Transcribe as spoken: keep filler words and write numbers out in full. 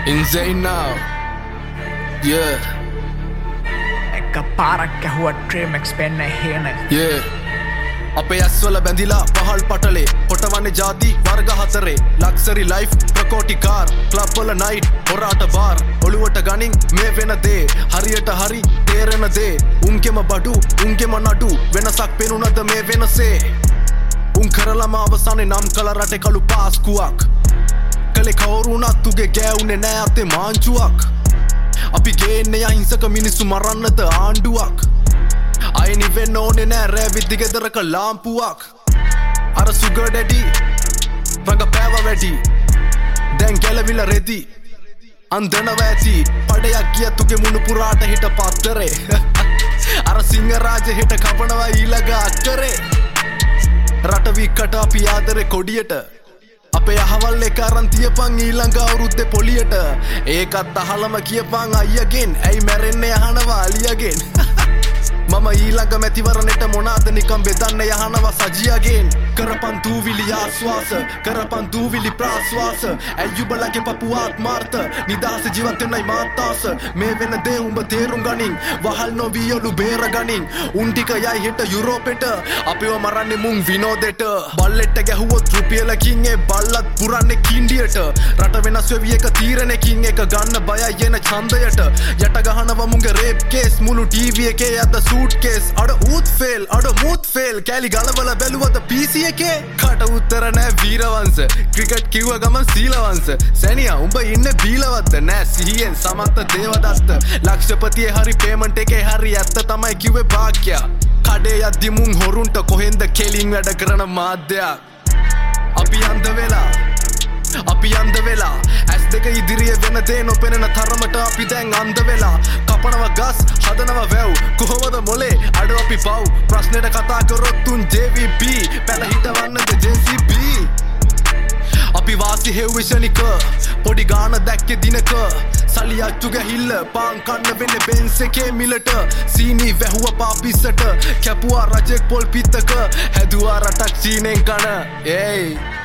Insane now. Yeah. Ekka පාරක් ඇහුවා ට්‍රීමෙක්ස් පෙන්න හේන. Yeah. අපේ ඇස්වල බැඳිලා පහල් පටලේ කොටවන්නේ ජාති වර්ග හතරේ ලක්සරි ලයිෆ් ප්‍රකෝටි කාර් ක්ලබ් වල නයිට් හොරාට බාර් ඔළුවට ගනින් මේ වෙන දේ හරියට හරි තේරෙන දේ උන්ගෙම බඩු උන්ගෙම නඩු වෙනසක් පෙනුනද මේ වෙනසේ උන් කරලම අවසානේ නම් කළ රටේ කළු පාස්කුවක් කලේ කවුරුණත් උගේ ගෑවුනේ නෑ අතේ මාංචුවක් අපි ගේන්නේ අහිංසක මිනිස්සු මරන්නද ආණ්ඩුවක් අය නිවෙන්න ඕනේ නෑ රැවිදි ගෙදරක ලාම්පුවක් අර සුගර් ඩැඩි රඟපෑව වැඩි දැන් ගැලවිල රෙදි අන්දනව ඇති පඩයක් ගියත් උගේ මුණු පුරාට හිට පත්තරේ අර සිංහරාජ හිට කපනවා ඊළඟ අක්කරේ රට වික්කට අපි ආදරේ කොඩියට අපේ අහවල් එක අරන් තියපන් ඊළඟ අවුරුද්දේ පොලියට ඒකත් අහලම කියපන් අයියගෙන් ඇයි මැරෙන්නේ අහනවා අලියගෙන් මම ඊළඟ මැතිවරණයට මොනාද නිකම් බෙදන්න යහනවා සජියගෙන් කරපන් දූවිලි ආස්වාස කරපන් දූවිලි ප්‍රාස්වාස ඇයි උඹලගේ පපු ආත්මාර්ථ නිදහස ජීවත් වෙන්නයි මාතාස මේ වෙන දේ උඹ තේරුම් ගනින් වහල් නොවී ඔලු බේර ගනින් උන් ටික යයි හෙට යුරෝපෙට අපිව මරන්නේ මුන් විනෝදෙට බල්ලෙට ගැහුවොත් රුපියලකින් ඒ බල්ලත් පුරන්නේ කින්ඩියට රට වෙනස් වෙවි එක තීරණයකින් එක ගන්න බයයි එන ඡන්දයට යට ගහනවා මුන්ගේ රේප් කේස් මුළු ටීවී එකේ අද suitcase අඩ ඌත් ෆේල් අඩ මූත් ෆේල් කැලි ගලවල බැලුවද පී සී එකේ කට උත්තර නෑ වීරවංශ ක්‍රිකට් කිව්ව ගමන් සීලවංශ සැනියා උඹ ඉන්නේ බීලවත්ද නෑ සිහියෙන් සමන්ත දේවදත්ත ලක්ෂපතියේ හරි පේමන්ට් එකේ හරි ඇත්ත තමයි කිව්වේ භාග්‍යා කඩේ යද්දි මුන් හොරුන්ට කොහෙන්ද කෙලින් වැඩ කරන මාධ්‍යයක් අපි අන්ධ වෙලා අපි අන්ධ වෙලා ඇස් දෙක ඉදිරිය වෙන දේ නොපෙනෙන තරමට අපි දැන් අන්ධ වෙලා කපනවා ගස් හදනවා වැව් කොහොමද මොලේ අඩ අපි පව් ප්‍රශ්නෙට කතා කරොත් උන් ජේ වී බී පැල හිටවන්නද ජේ සී බී අපි වාසි හෙව්වේ ෂණික පොඩි ගාන දැක්කේ දිනක සල්ලි අච්චු ගැහිල්ල පාන් කන්න වෙන්නේ බෙන්ස් එකේ මිලට සීනි වැහුව පාපිස්සට කැපුවා රජෙක් පොල් පිත්තක හැදුවා රටක් චීනෙන් කන ඒයි